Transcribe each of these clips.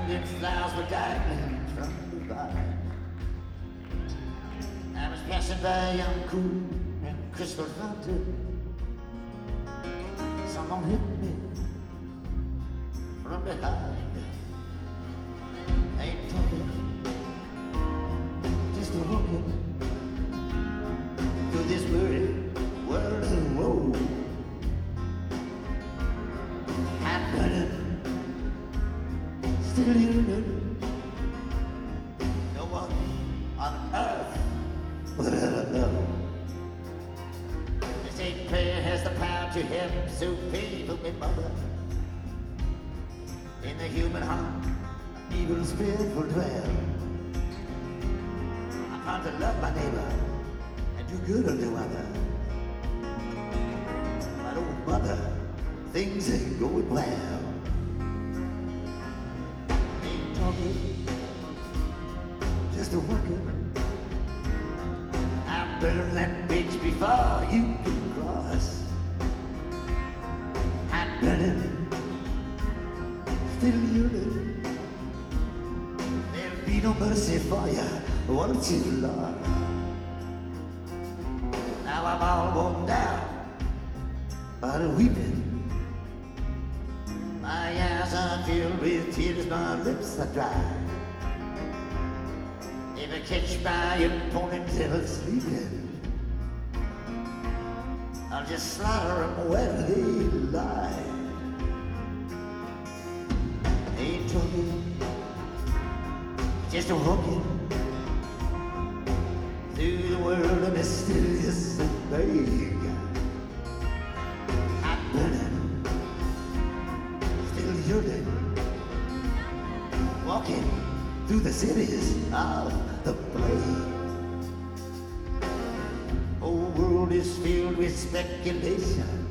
and flowers were dangling from the vine. I was passing by a young cool and crystal fountain. Someone hit me from behind. I ain't talking, just a walking through this weary world of woe. I'm burning, still yearning. No one on earth would ever know. They say prayer has the power to help, so pray for me, mother. In the human heart, evil spirit will dwell. I'm trying to love my neighbor and do good unto other. But oh mother, things ain't going well. Ain't talking, just a working. I'll burn that bitch before you can cross. I'm burning, still yearning. There'll be no mercy for you once you've lost. Now I'm all worn down by the weeping. My eyes are filled with tears, my lips are dry. If I catch my opponent ever sleeping, I'll just slaughter them where they lie. Ain't talking, just a walking through the world of mysterious and vague. I'm burning, still yearning, walking through the cities of the plague. Whole world is filled with speculation.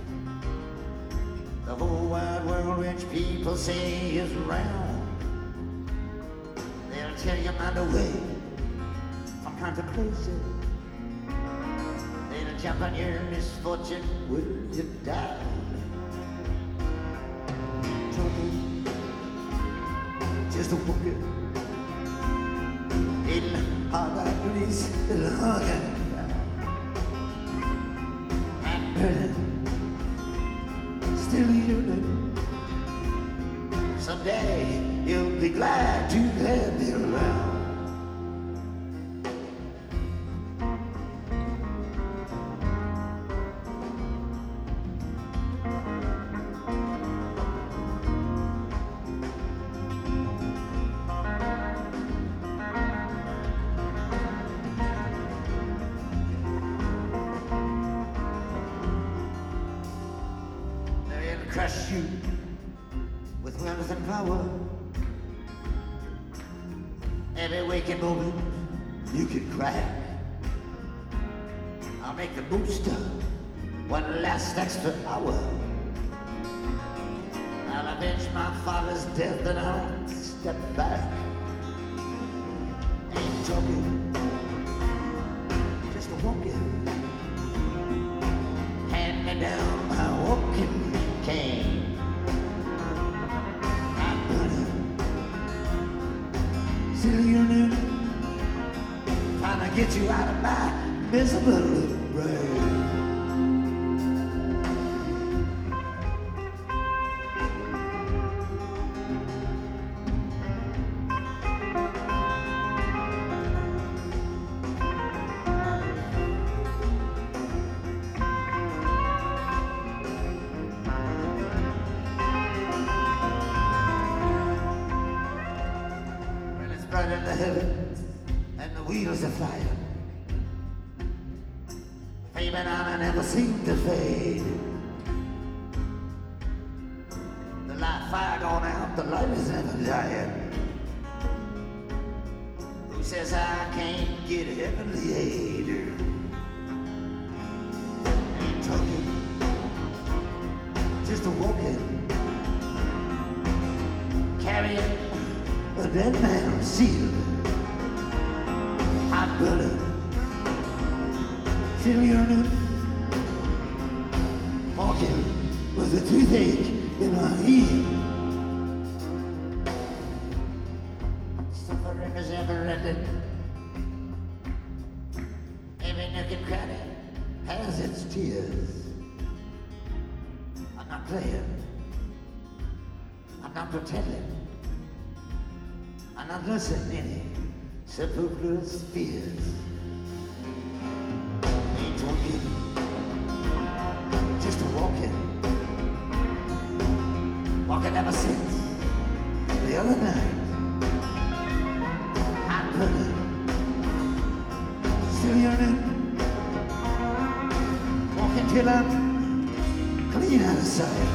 The whole wide world which people say is round. They'll tell you mind the way from contemplation. They'll jump on your misfortune when you're down. Talking, just a walking in hard Greece and hugging. I'm burning, still yearning. Someday you'll be glad to have me around. They'll crush you with wealth and power. Every waking moment you can crack. I'll make the booster one last extra hour. I'll avenge my father's death and I'll step back. Ain't talking, just a walking. Hand me down my walking cane. I'm burning, still yearning, trying to get you out of my miserable brain. Well, it's bright in the heavens and the wheels are flying. Fame and honor never seem to fade. The light fire gone out, the light is never dying. Who says I can't get heavenly aid? Ain't talking, just a walking, carrying a dead man's shield. I'm burning, still yearning, walking with a toothache in my heel. not pretending. I'm not nursing any superfluous fears. Ain't talking, just walking. Walking ever since the other night. I'm burning, still yearning. Walking till I'm clean out of sight.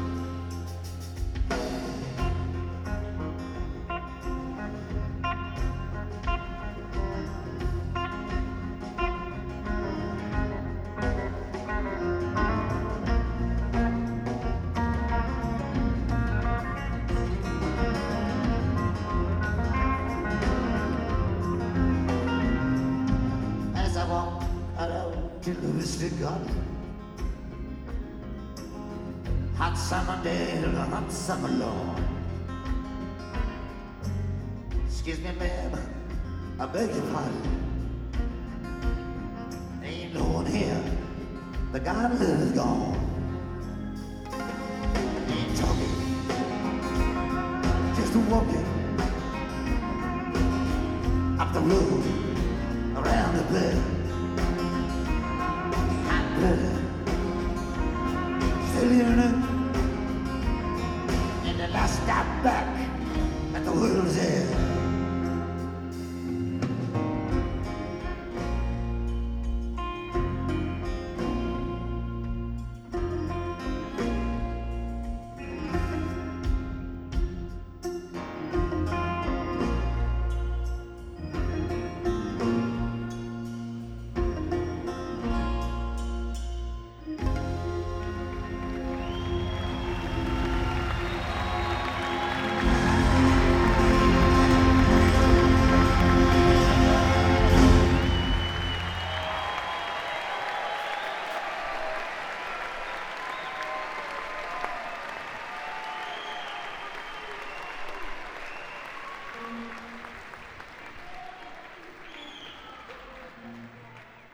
To Lewiston Garden. Hot summer day, hot summer lawn. Excuse me, ma'am, I beg your pardon. Ain't no one here. The garden is gone. Ain't talking, just walking up the road, around the bend. Still yearning, and the last stop back at the world's end.